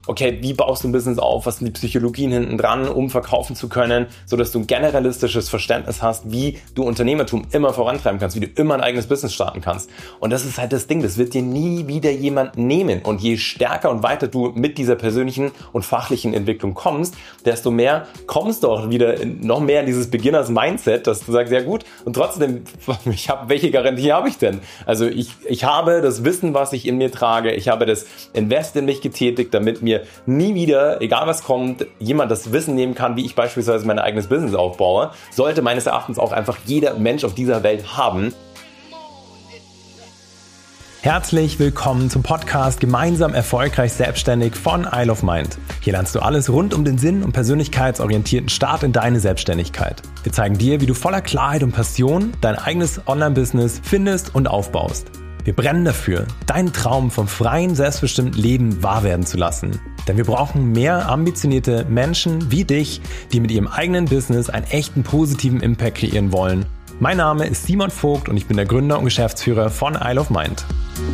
okay, wie baust du ein Business auf, was sind die Psychologien hinten dran, um verkaufen zu können, sodass du ein generalistisches Verständnis hast, wie du Unternehmertum immer vorantreiben kannst, wie du immer ein eigenes Business starten kannst. Und das ist halt das Ding, das wird dir nie wieder jemand nehmen. Und je stärker und weiter du mit dieser persönlichen und fachlichen Entwicklung kommst, desto mehr kommst du auch wieder noch mehr in dieses Beginners-Mindset, dass du sagst, ja gut, und trotzdem, welche Garantie habe ich denn? Also ich habe das Wissen, was ich in mir trage, ich habe das Invest in mich getätigt, damit mir nie wieder, egal was kommt, jemand das Wissen nehmen kann, wie ich beispielsweise mein eigenes Business aufbaue, sollte meines Erachtens auch einfach jeder Mensch auf dieser Welt haben. Herzlich willkommen zum Podcast Gemeinsam erfolgreich selbstständig von Isle of Mind. Hier lernst du alles rund um den Sinn und persönlichkeitsorientierten Start in deine Selbstständigkeit. Wir zeigen dir, wie du voller Klarheit und Passion dein eigenes Online-Business findest und aufbaust. Wir brennen dafür, deinen Traum vom freien, selbstbestimmten Leben wahr werden zu lassen. Denn wir brauchen mehr ambitionierte Menschen wie dich, die mit ihrem eigenen Business einen echten positiven Impact kreieren wollen. Mein Name ist Simon Vogt und ich bin der Gründer und Geschäftsführer von Isle of Mind.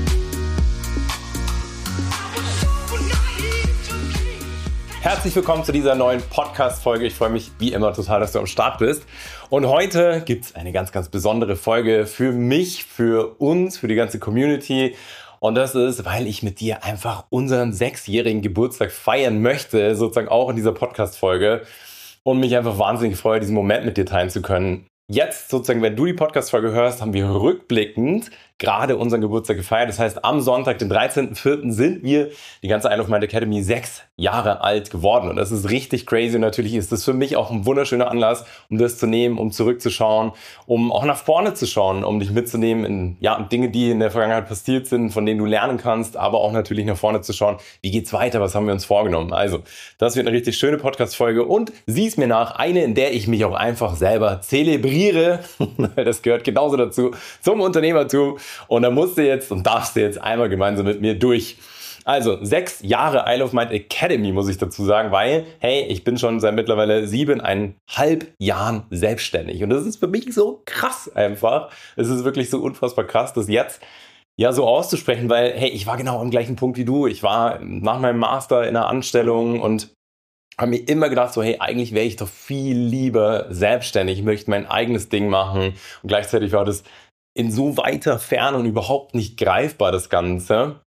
Herzlich willkommen zu dieser neuen Podcast-Folge. Ich freue mich wie immer total, dass du am Start bist. Und heute gibt es eine ganz, ganz besondere Folge für mich, für uns, für die ganze Community. Und das ist, weil ich mit dir einfach unseren 6-jährigen Geburtstag feiern möchte, sozusagen auch in dieser Podcast-Folge. Und mich einfach wahnsinnig freue, diesen Moment mit dir teilen zu können. Jetzt sozusagen, wenn du die Podcast-Folge hörst, haben wir rückblickend gerade unseren Geburtstag gefeiert. Das heißt, am Sonntag, den 13.04. sind wir, die ganze Isle of Mind Academy, 6 Jahre alt geworden. Und das ist richtig crazy. Und natürlich ist das für mich auch ein wunderschöner Anlass, um das zu nehmen, um zurückzuschauen, um auch nach vorne zu schauen, um dich mitzunehmen in Dinge, die in der Vergangenheit passiert sind, von denen du lernen kannst, aber auch natürlich nach vorne zu schauen, wie geht's weiter, was haben wir uns vorgenommen. Also, das wird eine richtig schöne Podcast-Folge und sieh es mir nach, eine, in der ich mich auch einfach selber zelebriere. Das gehört genauso dazu, zum Unternehmertum. Und da musst du jetzt und darfst du jetzt einmal gemeinsam mit mir durch. Also 6 Jahre Isle of Mind Academy, muss ich dazu sagen, weil, hey, ich bin schon seit mittlerweile 7,5 Jahren selbstständig. Und das ist für mich so krass einfach. Es ist wirklich so unfassbar krass, das jetzt so auszusprechen, weil, hey, ich war genau am gleichen Punkt wie du. Ich war nach meinem Master in einer Anstellung und habe mir immer gedacht, so, hey, eigentlich wäre ich doch viel lieber selbstständig. Ich möchte mein eigenes Ding machen. Und gleichzeitig war das in so weiter Ferne und überhaupt nicht greifbar, das Ganze.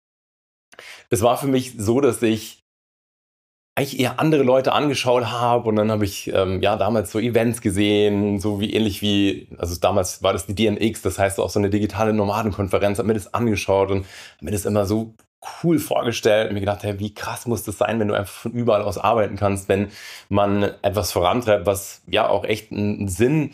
Es war für mich so, dass ich eigentlich eher andere Leute angeschaut habe und dann habe ich damals so Events gesehen, so wie ähnlich wie, also damals war das die DNX, das heißt auch so eine digitale Nomadenkonferenz, habe mir das angeschaut und habe mir das immer so cool vorgestellt und mir gedacht, hey, wie krass muss das sein, wenn du einfach von überall aus arbeiten kannst, wenn man etwas vorantreibt, was ja auch echt einen Sinn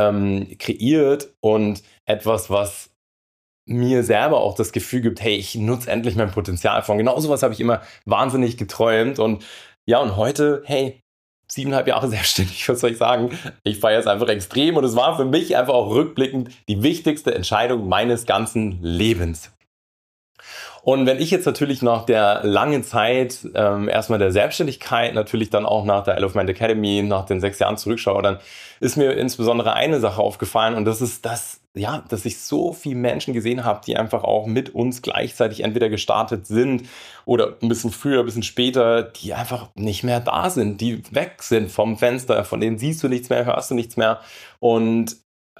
kreiert und etwas, was mir selber auch das Gefühl gibt, hey, ich nutze endlich mein Potenzial von. Genau sowas habe ich immer wahnsinnig geträumt und heute, hey, 7,5 Jahre selbstständig, was soll ich sagen? Ich feiere es einfach extrem und es war für mich einfach auch rückblickend die wichtigste Entscheidung meines ganzen Lebens. Und wenn ich jetzt natürlich nach der langen Zeit erstmal der Selbstständigkeit, natürlich dann auch nach der Isle of Mind Academy, nach den 6 Jahren zurückschaue, dann ist mir insbesondere eine Sache aufgefallen und das ist das, dass ich so viele Menschen gesehen habe, die einfach auch mit uns gleichzeitig entweder gestartet sind oder ein bisschen früher, ein bisschen später, die einfach nicht mehr da sind, die weg sind vom Fenster, von denen siehst du nichts mehr, hörst du nichts mehr und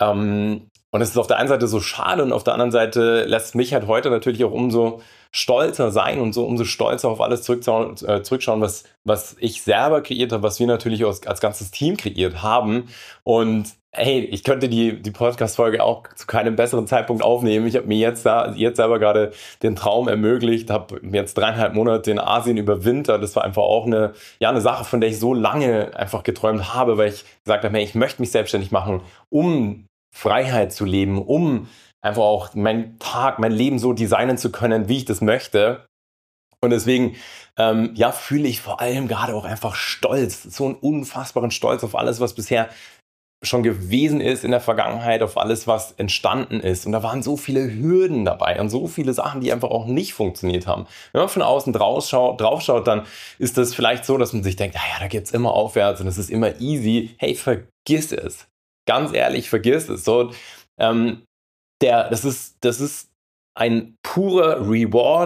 es ist auf der einen Seite so schade und auf der anderen Seite lässt mich halt heute natürlich auch umso stolzer sein und so umso stolzer auf alles zurückschauen, was ich selber kreiert habe, was wir natürlich als ganzes Team kreiert haben. Und hey, ich könnte die Podcast-Folge auch zu keinem besseren Zeitpunkt aufnehmen. Ich habe mir jetzt selber gerade den Traum ermöglicht, habe jetzt 3,5 Monate in Asien überwintert. Das war einfach auch eine Sache, von der ich so lange einfach geträumt habe, weil ich gesagt habe, hey, ich möchte mich selbstständig machen, um Freiheit zu leben, um einfach auch mein Leben so designen zu können, wie ich das möchte. Und deswegen, fühle ich vor allem gerade auch einfach Stolz, so einen unfassbaren Stolz auf alles, was bisher schon gewesen ist in der Vergangenheit, auf alles, was entstanden ist. Und da waren so viele Hürden dabei und so viele Sachen, die einfach auch nicht funktioniert haben. Wenn man von außen draufschaut, dann ist das vielleicht so, dass man sich denkt, da geht's immer aufwärts und es ist immer easy. Hey, vergiss es. Ganz ehrlich, vergiss es. So, das ist ein purer Reward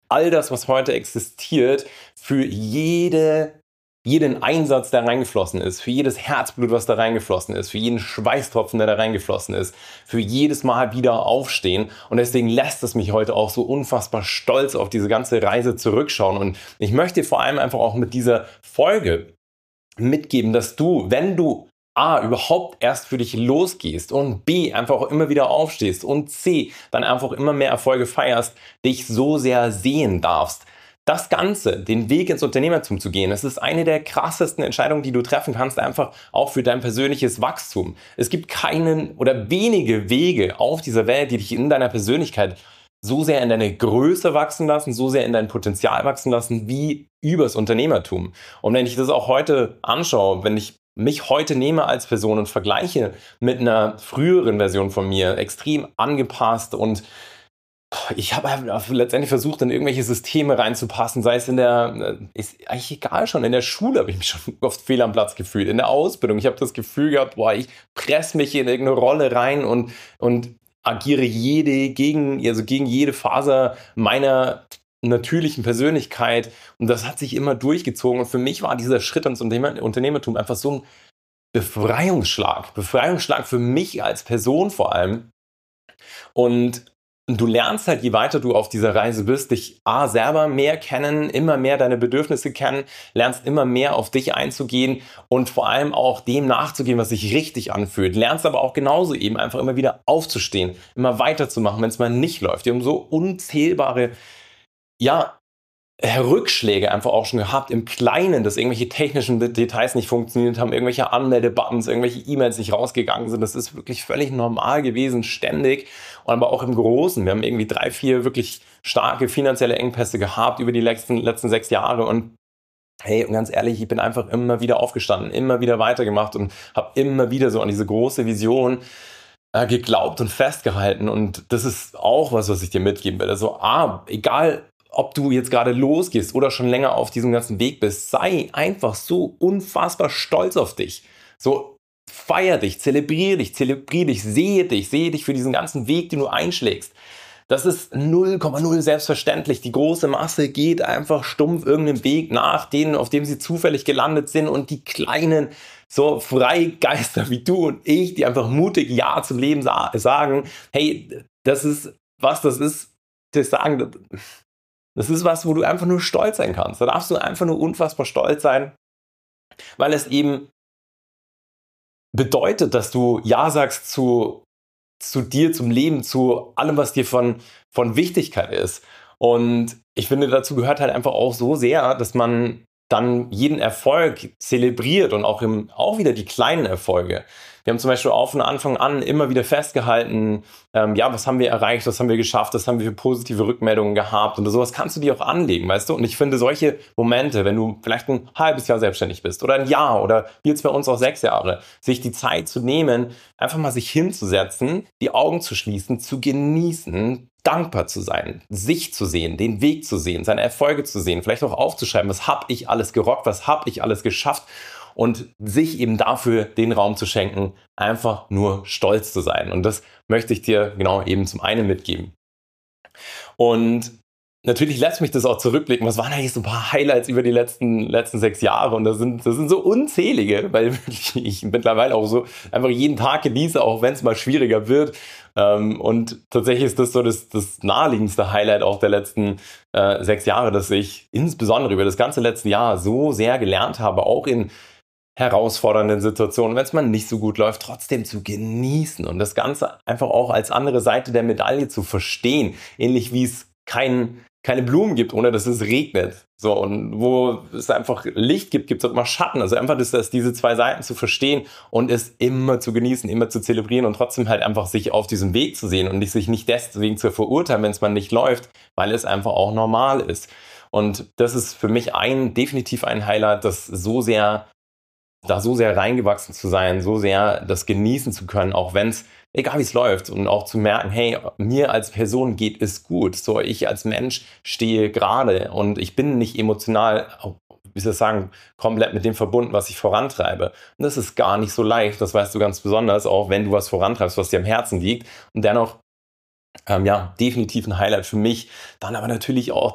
all das, was heute existiert, für jeden Einsatz, der reingeflossen ist, für jedes Herzblut, was da reingeflossen ist, für jeden Schweißtropfen, der da reingeflossen ist, für jedes Mal wieder aufstehen. Und deswegen lässt es mich heute auch so unfassbar stolz auf diese ganze Reise zurückschauen. Und ich möchte vor allem einfach auch mit dieser Folge mitgeben, dass du, wenn du A, überhaupt erst für dich losgehst und B, einfach auch immer wieder aufstehst und C, dann einfach immer mehr Erfolge feierst, dich so sehr sehen darfst. Das Ganze, den Weg ins Unternehmertum zu gehen, das ist eine der krassesten Entscheidungen, die du treffen kannst, einfach auch für dein persönliches Wachstum. Es gibt keinen oder wenige Wege auf dieser Welt, die dich in deiner Persönlichkeit so sehr in deine Größe wachsen lassen, so sehr in dein Potenzial wachsen lassen, wie übers Unternehmertum. Und wenn ich das auch heute anschaue, wenn ich mich heute nehme als Person und vergleiche mit einer früheren Version von mir, extrem angepasst, und ich habe letztendlich versucht, in irgendwelche Systeme reinzupassen, sei es ist eigentlich egal, schon in der Schule habe ich mich schon oft fehl am Platz gefühlt, in der Ausbildung. Ich habe das Gefühl gehabt, ich presse mich in irgendeine Rolle rein und agiere gegen jede Faser meiner natürlichen Persönlichkeit. Und das hat sich immer durchgezogen. Und für mich war dieser Schritt ins Unternehmertum einfach so ein Befreiungsschlag. Befreiungsschlag für mich als Person vor allem. Und du lernst halt, je weiter du auf dieser Reise bist, dich selber mehr kennen, immer mehr deine Bedürfnisse kennen, lernst immer mehr auf dich einzugehen und vor allem auch dem nachzugehen, was sich richtig anfühlt. Lernst aber auch genauso eben einfach immer wieder aufzustehen, immer weiterzumachen, wenn es mal nicht läuft. Wir haben so unzählbare, Rückschläge einfach auch schon gehabt im Kleinen, dass irgendwelche technischen Details nicht funktioniert haben, irgendwelche Anmeldebuttons, irgendwelche E-Mails nicht rausgegangen sind. Das ist wirklich völlig normal gewesen, ständig. Und aber auch im Großen. Wir haben irgendwie 3, 4 wirklich starke finanzielle Engpässe gehabt über die letzten 6 Jahre. Und hey, und ganz ehrlich, ich bin einfach immer wieder aufgestanden, immer wieder weitergemacht und habe immer wieder so an diese große Vision geglaubt und festgehalten. Und das ist auch was ich dir mitgeben will. Also egal, ob du jetzt gerade losgehst oder schon länger auf diesem ganzen Weg bist, sei einfach so unfassbar stolz auf dich. So, feier dich, zelebriere dich, sehe dich für diesen ganzen Weg, den du einschlägst. Das ist 0,0 selbstverständlich. Die große Masse geht einfach stumpf irgendeinem Weg nach, auf dem sie zufällig gelandet sind, und die kleinen, so Freigeister wie du und ich, die einfach mutig Ja zum Leben sagen, hey, das ist, das ist was, wo du einfach nur stolz sein kannst. Da darfst du einfach nur unfassbar stolz sein, weil es eben bedeutet, dass du Ja sagst zu dir, zum Leben, zu allem, was dir von Wichtigkeit ist. Und ich finde, dazu gehört halt einfach auch so sehr, dass man dann jeden Erfolg zelebriert und auch wieder die kleinen Erfolge. Wir haben zum Beispiel auch von Anfang an immer wieder festgehalten, was haben wir erreicht, was haben wir geschafft, was haben wir für positive Rückmeldungen gehabt, und sowas kannst du dir auch anlegen, weißt du? Und ich finde, solche Momente, wenn du vielleicht ein halbes Jahr selbstständig bist oder ein Jahr oder wie jetzt bei uns auch 6 Jahre, sich die Zeit zu nehmen, einfach mal sich hinzusetzen, die Augen zu schließen, zu genießen, dankbar zu sein, sich zu sehen, den Weg zu sehen, seine Erfolge zu sehen, vielleicht auch aufzuschreiben, was habe ich alles gerockt, was habe ich alles geschafft, und sich eben dafür den Raum zu schenken, einfach nur stolz zu sein. Und das möchte ich dir genau eben zum einen mitgeben. Und natürlich lässt mich das auch zurückblicken. Was waren eigentlich so ein paar Highlights über die letzten 6 Jahre? Und das sind so unzählige, weil ich mittlerweile auch so einfach jeden Tag genieße, auch wenn es mal schwieriger wird. Und tatsächlich ist das so das naheliegendste Highlight auch der letzten 6 Jahre, dass ich insbesondere über das ganze letzte Jahr so sehr gelernt habe, auch in herausfordernden Situationen, wenn es mal nicht so gut läuft, trotzdem zu genießen und das Ganze einfach auch als andere Seite der Medaille zu verstehen. Ähnlich wie es keine Blumen gibt, ohne dass es regnet. So, und wo es einfach Licht gibt, gibt es auch immer Schatten. Also einfach diese 2 Seiten zu verstehen und es immer zu genießen, immer zu zelebrieren und trotzdem halt einfach sich auf diesem Weg zu sehen und sich nicht deswegen zu verurteilen, wenn es mal nicht läuft, weil es einfach auch normal ist. Und das ist für mich definitiv ein Highlight, das so sehr reingewachsen zu sein, so sehr das genießen zu können, auch wenn es, egal wie es läuft, und auch zu merken, hey, mir als Person geht es gut, so, ich als Mensch stehe gerade und ich bin nicht emotional, wie soll ich sagen, komplett mit dem verbunden, was ich vorantreibe. Und das ist gar nicht so leicht, das weißt du ganz besonders, auch wenn du was vorantreibst, was dir am Herzen liegt, und dennoch definitiv ein Highlight für mich. Dann aber natürlich auch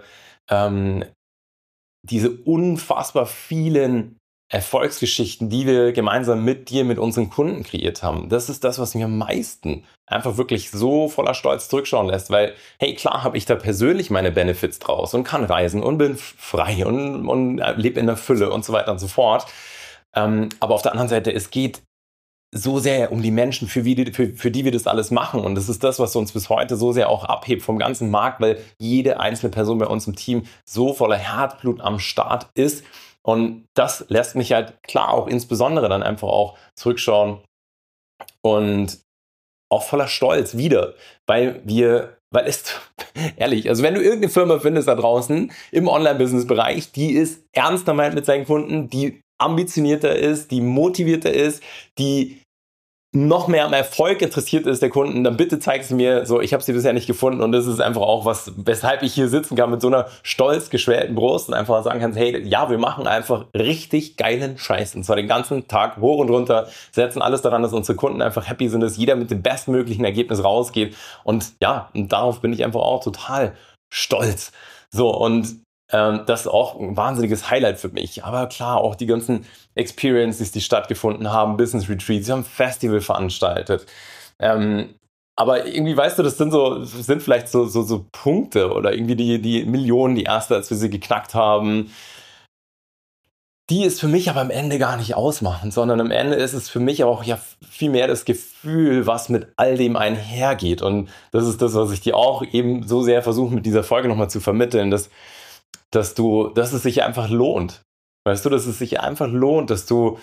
diese unfassbar vielen Erfolgsgeschichten, die wir gemeinsam mit dir, mit unseren Kunden kreiert haben. Das ist das, was mich am meisten einfach wirklich so voller Stolz zurückschauen lässt, weil, hey, klar habe ich da persönlich meine Benefits draus und kann reisen und bin frei und lebe in der Fülle und so weiter und so fort. Aber auf der anderen Seite, es geht so sehr um die Menschen, für die wir das alles machen. Und das ist das, was uns bis heute so sehr auch abhebt vom ganzen Markt, weil jede einzelne Person bei uns im Team so voller Herzblut am Start ist. Und das lässt mich halt klar auch insbesondere dann einfach auch zurückschauen und auch voller Stolz wieder, weil es, ehrlich, also wenn du irgendeine Firma findest da draußen im Online-Business-Bereich, die ist ernster meint mit seinen Kunden, die ambitionierter ist, die motivierter ist, die noch mehr am Erfolg interessiert ist der Kunden, dann bitte zeig es mir. So, ich habe sie bisher nicht gefunden und das ist einfach auch was, weshalb ich hier sitzen kann mit so einer stolz geschwellten Brust und einfach sagen kann, hey, ja, wir machen einfach richtig geilen Scheiß und zwar den ganzen Tag hoch und runter, setzen alles daran, dass unsere Kunden einfach happy sind, dass jeder mit dem bestmöglichen Ergebnis rausgeht und und darauf bin ich einfach auch total stolz. So, und das ist auch ein wahnsinniges Highlight für mich. Aber klar, auch die ganzen Experiences, die stattgefunden haben, Business Retreats, wir haben ein Festival veranstaltet. Aber irgendwie, weißt du, das sind vielleicht so Punkte oder irgendwie die Millionen, die erste, als wir sie geknackt haben, die es für mich aber am Ende gar nicht ausmachen, sondern am Ende ist es für mich auch viel mehr das Gefühl, was mit all dem einhergeht. Und das ist das, was ich dir auch eben so sehr versuche, mit dieser Folge nochmal zu vermitteln, dass es sich einfach lohnt. Weißt du, dass es sich einfach lohnt, dass du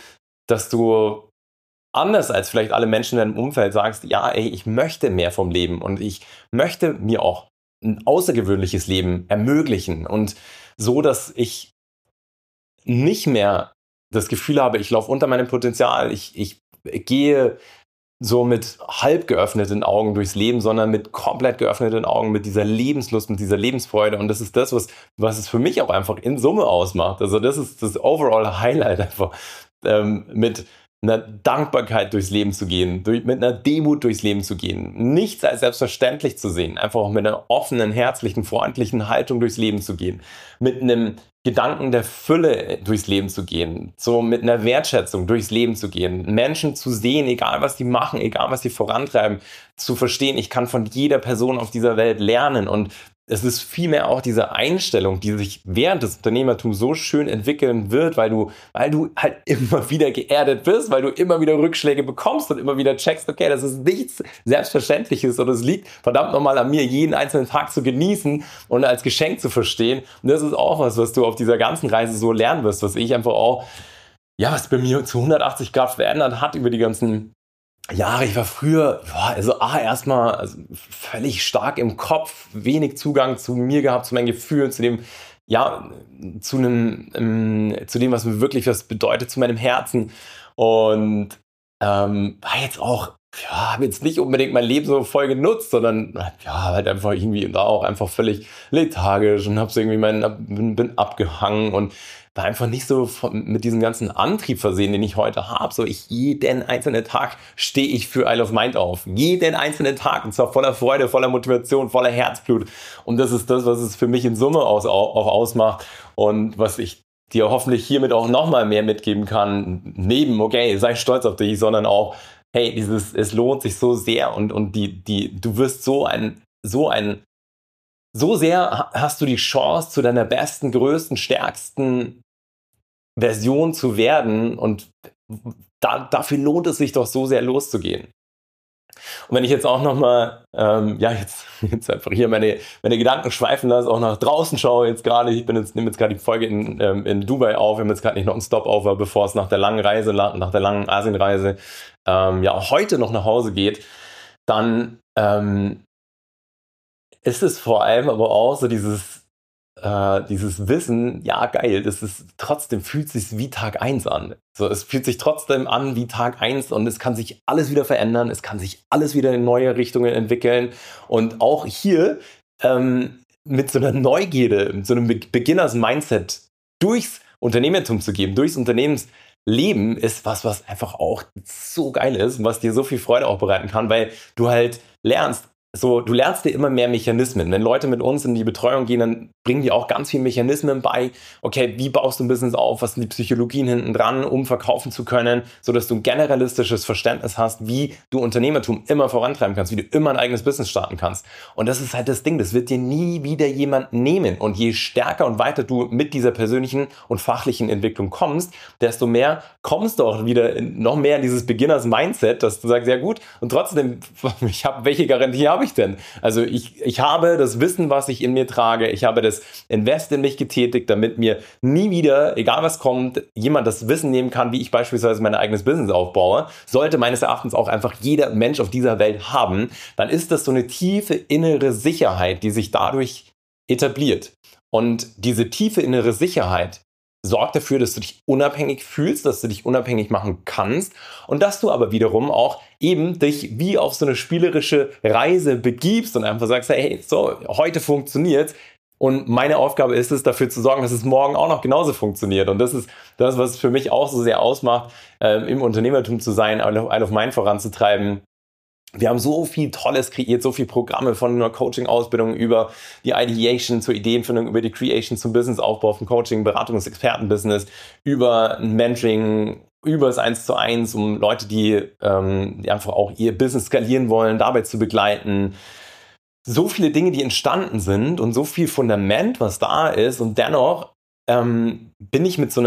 anders als vielleicht alle Menschen in deinem Umfeld sagst, ja, ey, ich möchte mehr vom Leben und ich möchte mir auch ein außergewöhnliches Leben ermöglichen und so, dass ich nicht mehr das Gefühl habe, ich laufe unter meinem Potenzial, ich gehe so mit halb geöffneten Augen durchs Leben, sondern mit komplett geöffneten Augen, mit dieser Lebenslust, mit dieser Lebensfreude. Und das ist das, was es für mich auch einfach in Summe ausmacht. Also das ist das Overall Highlight einfach, mit einer Dankbarkeit durchs Leben zu gehen, mit einer Demut durchs Leben zu gehen, nichts als selbstverständlich zu sehen, einfach auch mit einer offenen, herzlichen, freundlichen Haltung durchs Leben zu gehen, mit einem Gedanken der Fülle durchs Leben zu gehen, so mit einer Wertschätzung durchs Leben zu gehen, Menschen zu sehen, egal was die machen, egal was sie vorantreiben, zu verstehen, ich kann von jeder Person auf dieser Welt lernen und es ist vielmehr auch diese Einstellung, die sich während des Unternehmertums so schön entwickeln wird, weil du halt immer wieder geerdet bist, weil du immer wieder Rückschläge bekommst und immer wieder checkst, okay, das ist nichts Selbstverständliches und es liegt verdammt nochmal an mir, jeden einzelnen Tag zu genießen und als Geschenk zu verstehen. Und das ist auch was du auf dieser ganzen Reise so lernen wirst, was ich einfach auch, was bei mir zu 180 Grad verändert hat über die ganzen Jahre. Ich war früher, erstmal völlig stark im Kopf, wenig Zugang zu mir gehabt, zu meinen Gefühlen, zu dem, zu dem, was mir wirklich was bedeutet, zu meinem Herzen. Und war jetzt auch, habe jetzt nicht unbedingt mein Leben so voll genutzt, sondern halt einfach irgendwie da auch einfach völlig lethargisch und bin abgehangen und war einfach nicht so mit diesem ganzen Antrieb versehen, den ich heute habe. So jeden einzelnen Tag stehe ich für Isle of Mind auf. Jeden einzelnen Tag und zwar voller Freude, voller Motivation, voller Herzblut. Und das ist das, was es für mich in Summe auch ausmacht und was ich dir hoffentlich hiermit auch nochmal mehr mitgeben kann. Neben, okay, sei stolz auf dich, sondern auch, hey, es lohnt sich so sehr und du wirst so sehr hast du die Chance, zu deiner besten, größten, stärksten Version zu werden und dafür lohnt es sich doch so sehr loszugehen. Und wenn ich jetzt auch nochmal, jetzt einfach hier meine Gedanken schweifen lasse, auch nach draußen schaue jetzt gerade, nehme jetzt gerade die Folge in Dubai auf, wir haben jetzt gerade nicht noch einen Stopover, bevor es nach der langen Reise, nach der langen Asienreise, heute noch nach Hause geht, dann ist es vor allem aber auch so dieses Wissen, ja geil, trotzdem fühlt es sich wie Tag 1 an. So, es fühlt sich trotzdem an wie Tag 1 und es kann sich alles wieder verändern, es kann sich alles wieder in neue Richtungen entwickeln und auch hier mit so einer Neugierde, mit so einem Beginners-Mindset durchs Unternehmertum zu gehen, durchs Unternehmensleben ist was einfach auch so geil ist und was dir so viel Freude auch bereiten kann, weil du halt lernst, so, du lernst dir immer mehr Mechanismen. Wenn Leute mit uns in die Betreuung gehen, dann bringen die auch ganz viele Mechanismen bei. Okay, wie baust du ein Business auf? Was sind die Psychologien hinten dran, um verkaufen zu können, sodass du ein generalistisches Verständnis hast, wie du Unternehmertum immer vorantreiben kannst, wie du immer ein eigenes Business starten kannst. Und das ist halt das Ding, das wird dir nie wieder jemand nehmen. Und je stärker und weiter du mit dieser persönlichen und fachlichen Entwicklung kommst, desto mehr kommst du auch wieder noch mehr in dieses Beginners-Mindset, dass du sagst, ja gut, und trotzdem, welche Garantie habe ich denn? Also ich habe das Wissen, was ich in mir trage, ich habe das Invest in mich getätigt, damit mir nie wieder, egal was kommt, jemand das Wissen nehmen kann, wie ich beispielsweise mein eigenes Business aufbaue. Sollte meines Erachtens auch einfach jeder Mensch auf dieser Welt haben, dann ist das so eine tiefe innere Sicherheit, die sich dadurch etabliert. Und diese tiefe innere Sicherheit sorgt dafür, dass du dich unabhängig fühlst, dass du dich unabhängig machen kannst und dass du aber wiederum auch eben dich wie auf so eine spielerische Reise begibst und einfach sagst, hey, so, heute funktioniert's und meine Aufgabe ist es, dafür zu sorgen, dass es morgen auch noch genauso funktioniert. Und das ist das, was für mich auch so sehr ausmacht, im Unternehmertum zu sein, einen auf meinen voranzutreiben. Wir haben so viel Tolles kreiert, so viele Programme von einer Coaching-Ausbildung über die Ideation zur Ideenfindung, über die Creation zum Businessaufbau, vom Coaching, Beratungs-, Expertenbusiness, über ein Mentoring, über das 1:1, um Leute, die einfach auch ihr Business skalieren wollen, dabei zu begleiten. So viele Dinge, die entstanden sind und so viel Fundament, was da ist und dennoch bin ich mit so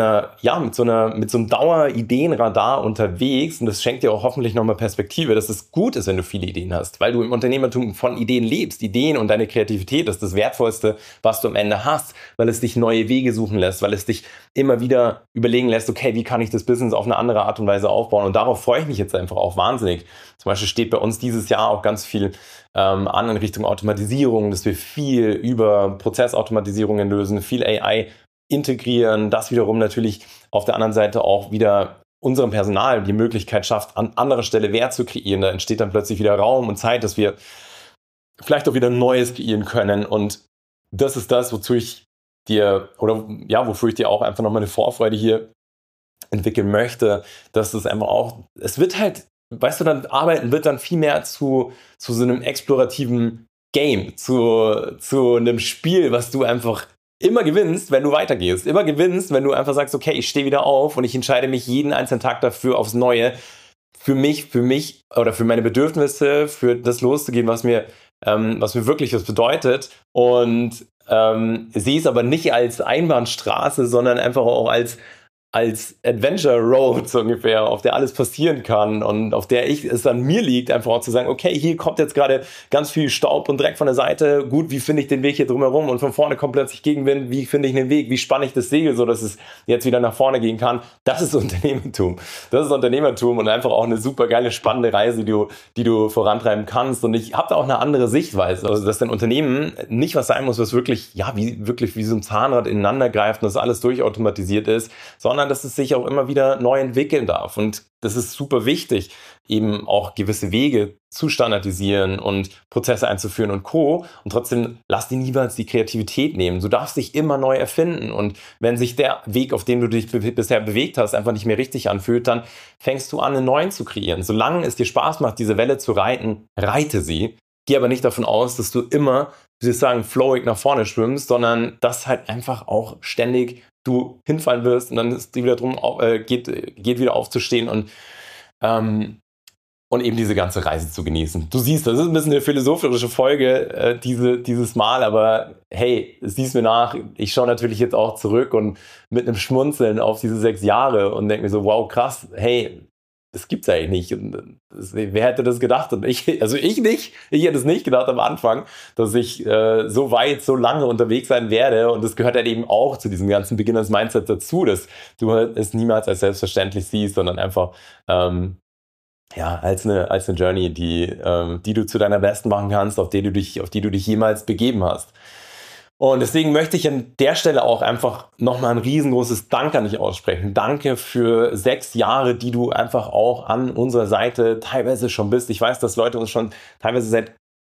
einem Dauer-Ideenradar unterwegs und das schenkt dir auch hoffentlich nochmal Perspektive, dass es gut ist, wenn du viele Ideen hast, weil du im Unternehmertum von Ideen lebst. Ideen und deine Kreativität ist das Wertvollste, was du am Ende hast, weil es dich neue Wege suchen lässt, weil es dich immer wieder überlegen lässt, okay, wie kann ich das Business auf eine andere Art und Weise aufbauen, und darauf freue ich mich jetzt einfach auch wahnsinnig. Zum Beispiel steht bei uns dieses Jahr auch ganz viel an in Richtung Automatisierung, dass wir viel über Prozessautomatisierungen lösen, viel AI integrieren, das wiederum natürlich auf der anderen Seite auch wieder unserem Personal die Möglichkeit schafft, an anderer Stelle Wert zu kreieren. Da entsteht dann plötzlich wieder Raum und Zeit, dass wir vielleicht auch wieder Neues kreieren können. Und das ist das, wofür ich dir auch einfach nochmal eine Vorfreude hier entwickeln möchte, dass es einfach auch, es wird halt, weißt du, dann arbeiten wird dann viel mehr zu so einem explorativen Game, zu einem Spiel, was du einfach immer gewinnst, wenn du weitergehst. Immer gewinnst, wenn du einfach sagst, okay, ich stehe wieder auf und ich entscheide mich jeden einzelnen Tag dafür aufs Neue, für mich oder für meine Bedürfnisse, für das loszugehen, was mir wirklich was bedeutet. Und sehe es aber nicht als Einbahnstraße, sondern einfach auch als Adventure Road so ungefähr, auf der alles passieren kann und auf der es an mir liegt, einfach auch zu sagen, okay, hier kommt jetzt gerade ganz viel Staub und Dreck von der Seite, gut, wie finde ich den Weg hier drumherum, und von vorne kommt plötzlich Gegenwind, wie finde ich den Weg, wie spanne ich das Segel, so dass es jetzt wieder nach vorne gehen kann. Das ist Unternehmertum. Das ist Unternehmertum und einfach auch eine super geile, spannende Reise, die du vorantreiben kannst. Und ich habe da auch eine andere Sichtweise, also dass dein Unternehmen nicht was sein muss, was wirklich wie so ein Zahnrad ineinander greift und das alles durchautomatisiert ist, sondern dass es sich auch immer wieder neu entwickeln darf. Und das ist super wichtig, eben auch gewisse Wege zu standardisieren und Prozesse einzuführen und Co. Und trotzdem lass dir niemals die Kreativität nehmen. Du darfst dich immer neu erfinden. Und wenn sich der Weg, auf dem du dich bisher bewegt hast, einfach nicht mehr richtig anfühlt, dann fängst du an, einen neuen zu kreieren. Solange es dir Spaß macht, diese Welle zu reiten, reite sie. Geh aber nicht davon aus, dass du immer, wie soll ich sagen, flowig nach vorne schwimmst, sondern dass halt einfach auch ständig du hinfallen wirst und dann ist die wieder drum, geht wieder aufzustehen und eben diese ganze Reise zu genießen. Du siehst, das ist ein bisschen eine philosophische Folge dieses Mal, aber hey, sieh's mir nach. Ich schaue natürlich jetzt auch zurück und mit einem Schmunzeln auf diese 6 Jahre und denke mir so, wow, krass, hey, das gibt's eigentlich nicht. Und wer hätte das gedacht? Und ich nicht. Ich hätte es nicht gedacht am Anfang, dass ich so weit, so lange unterwegs sein werde. Und das gehört halt eben auch zu diesem ganzen Beginners-Mindset dazu, dass du es niemals als selbstverständlich siehst, sondern einfach als eine Journey, die du zu deiner besten machen kannst, auf die du dich jemals begeben hast. Und deswegen möchte ich an der Stelle auch einfach nochmal ein riesengroßes Dank an dich aussprechen. Danke für 6 Jahre, die du einfach auch an unserer Seite teilweise schon bist. Ich weiß, dass Leute uns schon teilweise seit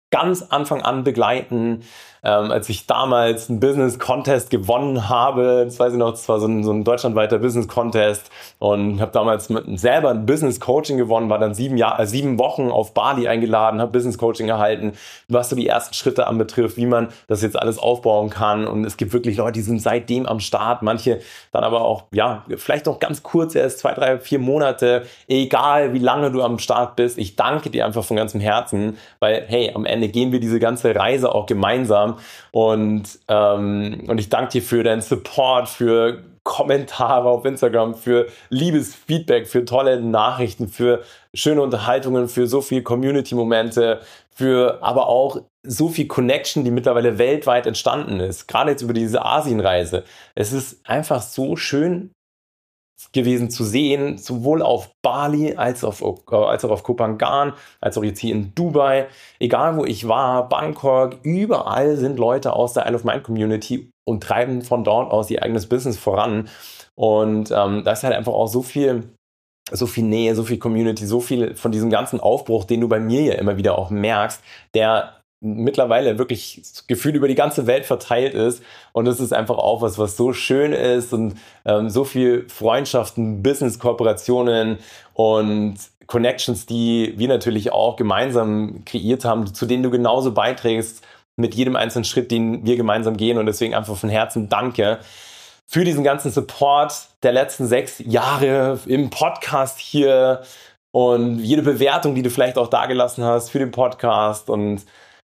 ganz Anfang an begleiten. Als ich damals einen Business-Contest gewonnen habe, das weiß ich noch, das war so ein deutschlandweiter Business-Contest und habe damals selber ein Business-Coaching gewonnen, war dann 7 Wochen auf Bali eingeladen, habe Business-Coaching erhalten, was so die ersten Schritte anbetrifft, wie man das jetzt alles aufbauen kann. Und es gibt wirklich Leute, die sind seitdem am Start, manche dann aber auch, ja, vielleicht noch ganz kurz, erst 2, 3, 4 Monate, egal wie lange du am Start bist. Ich danke dir einfach von ganzem Herzen, weil, hey, am Ende gehen wir diese ganze Reise auch gemeinsam. Und ich danke dir für deinen Support, für Kommentare auf Instagram, für liebes Feedback, für tolle Nachrichten, für schöne Unterhaltungen, für so viele Community-Momente, für aber auch so viel Connection, die mittlerweile weltweit entstanden ist. Gerade jetzt über diese Asienreise. Es ist einfach so schön gewesen zu sehen, sowohl auf Bali als auch auf Koh Phangan, als auch jetzt hier in Dubai. Egal wo ich war, Bangkok, überall sind Leute aus der Isle of Mind Community und treiben von dort aus ihr eigenes Business voran. Und da ist halt einfach auch so viel Nähe, so viel Community, so viel von diesem ganzen Aufbruch, den du bei mir ja immer wieder auch merkst, der mittlerweile wirklich gefühlt über die ganze Welt verteilt ist. Und das ist einfach auch was so schön ist und so viel Freundschaften, Business-Kooperationen und Connections, die wir natürlich auch gemeinsam kreiert haben, zu denen du genauso beiträgst mit jedem einzelnen Schritt, den wir gemeinsam gehen. Und deswegen einfach von Herzen danke für diesen ganzen Support der letzten 6 Jahre im Podcast hier und jede Bewertung, die du vielleicht auch dagelassen hast für den Podcast. Und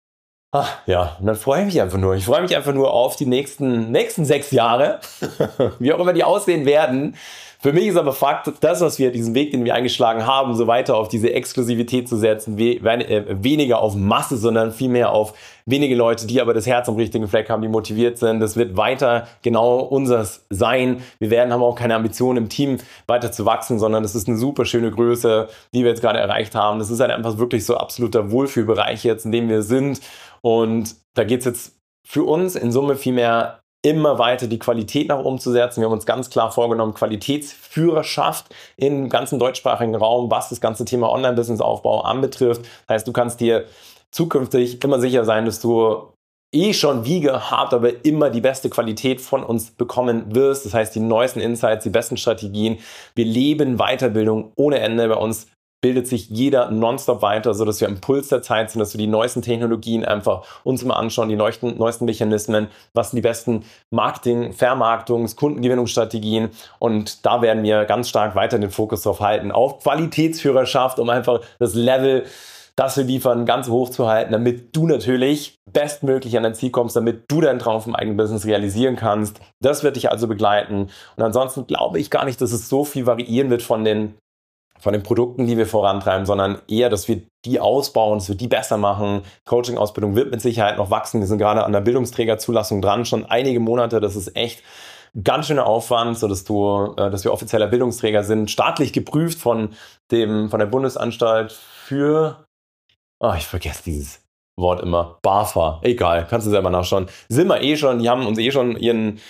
ja, und dann freue ich mich einfach nur. Ich freue mich einfach nur auf die nächsten 6 Jahre, wie auch immer die aussehen werden. Für mich ist aber Fakt, das, was wir, diesen Weg, den wir eingeschlagen haben, so weiter auf diese Exklusivität zu setzen, weniger auf Masse, sondern vielmehr auf wenige Leute, die aber das Herz am richtigen Fleck haben, die motiviert sind. Das wird weiter genau unseres sein. Haben auch keine Ambition im Team weiter zu wachsen, sondern das ist eine super schöne Größe, die wir jetzt gerade erreicht haben. Das ist halt einfach wirklich so absoluter Wohlfühlbereich jetzt, in dem wir sind. Und da geht es jetzt für uns in Summe vielmehr immer weiter die Qualität nach oben zu setzen. Wir haben uns ganz klar vorgenommen, Qualitätsführerschaft im ganzen deutschsprachigen Raum, was das ganze Thema Online-Business-Aufbau anbetrifft. Das heißt, du kannst dir zukünftig immer sicher sein, dass du schon wie gehabt, aber immer die beste Qualität von uns bekommen wirst. Das heißt, die neuesten Insights, die besten Strategien. Wir leben Weiterbildung ohne Ende. Bei uns bildet sich jeder nonstop weiter, sodass wir am Puls der Zeit sind, dass wir die neuesten Technologien einfach uns mal anschauen, die neuesten Mechanismen, was sind die besten Vermarktungs-, Kundengewinnungsstrategien, und da werden wir ganz stark weiter den Fokus drauf halten, auf Qualitätsführerschaft, um einfach das Level, das wir liefern, ganz hoch zu halten, damit du natürlich bestmöglich an dein Ziel kommst, damit du deinen Traum vom eigenen Business realisieren kannst. Das wird dich also begleiten, und ansonsten glaube ich gar nicht, dass es so viel variieren wird von den Produkten, die wir vorantreiben, sondern eher, dass wir die ausbauen, dass wir die besser machen. Coaching-Ausbildung wird mit Sicherheit noch wachsen. Wir sind gerade an der Bildungsträgerzulassung dran, schon einige Monate. Das ist echt ganz schöner Aufwand, so dass wir offizieller Bildungsträger sind, staatlich geprüft von der Bundesanstalt für, ich vergesse dieses Wort immer, BAFA, egal, kannst du selber nachschauen. Sind wir schon, die haben uns schon ihren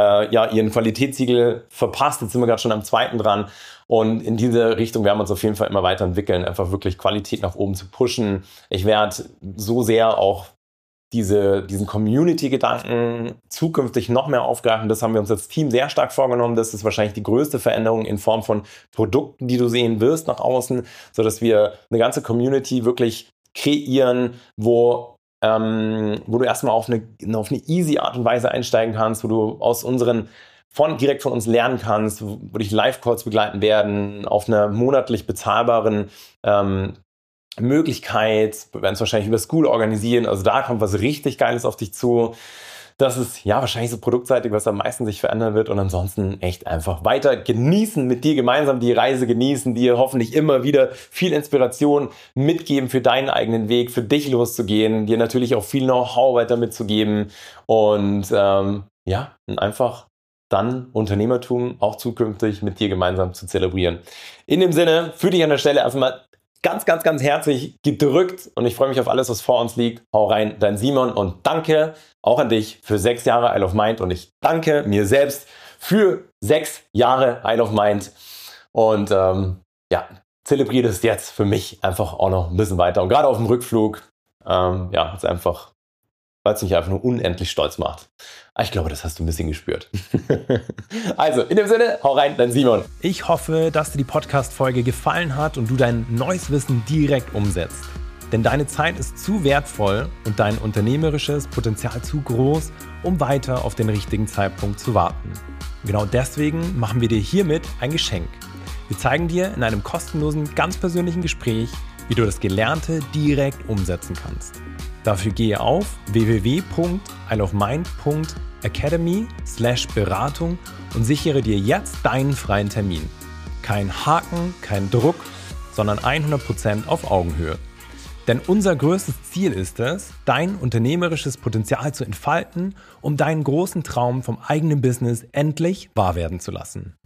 Qualitätssiegel verpasst, jetzt sind wir gerade schon am 2. dran, und in diese Richtung werden wir uns auf jeden Fall immer weiterentwickeln, einfach wirklich Qualität nach oben zu pushen. Ich werde so sehr auch diesen Community-Gedanken zukünftig noch mehr aufgreifen. Das haben wir uns als Team sehr stark vorgenommen. Das ist wahrscheinlich die größte Veränderung in Form von Produkten, die du sehen wirst nach außen, sodass wir eine ganze Community wirklich kreieren, wo du erstmal auf eine easy Art und Weise einsteigen kannst, wo du direkt von uns lernen kannst, wo dich Live-Calls begleiten werden, auf einer monatlich bezahlbaren Möglichkeit. Wir werden es wahrscheinlich über School organisieren, also da kommt was richtig Geiles auf dich zu. Das ist ja wahrscheinlich so produktseitig, was am meisten sich verändern wird, und ansonsten echt einfach weiter genießen, mit dir gemeinsam die Reise genießen, dir hoffentlich immer wieder viel Inspiration mitgeben für deinen eigenen Weg, für dich loszugehen, dir natürlich auch viel Know-how weiter mitzugeben und einfach dann Unternehmertum auch zukünftig mit dir gemeinsam zu zelebrieren. In dem Sinne, für dich an der Stelle erstmal ganz, ganz, ganz herzlich gedrückt, und ich freue mich auf alles, was vor uns liegt. Hau rein, dein Simon, und danke auch an dich für 6 Jahre Isle of Mind, und ich danke mir selbst für 6 Jahre Isle of Mind, und zelebriere das jetzt für mich einfach auch noch ein bisschen weiter, und gerade auf dem Rückflug Jetzt einfach, weil es mich einfach nur unendlich stolz macht. Ich glaube, das hast du ein bisschen gespürt. Also, in dem Sinne, hau rein, dein Simon. Ich hoffe, dass dir die Podcast-Folge gefallen hat und du dein neues Wissen direkt umsetzt. Denn deine Zeit ist zu wertvoll und dein unternehmerisches Potenzial zu groß, um weiter auf den richtigen Zeitpunkt zu warten. Und genau deswegen machen wir dir hiermit ein Geschenk. Wir zeigen dir in einem kostenlosen, ganz persönlichen Gespräch, wie du das Gelernte direkt umsetzen kannst. Dafür gehe auf www.isleofmind.academy/Beratung und sichere dir jetzt deinen freien Termin. Kein Haken, kein Druck, sondern 100% auf Augenhöhe. Denn unser größtes Ziel ist es, dein unternehmerisches Potenzial zu entfalten, um deinen großen Traum vom eigenen Business endlich wahr werden zu lassen.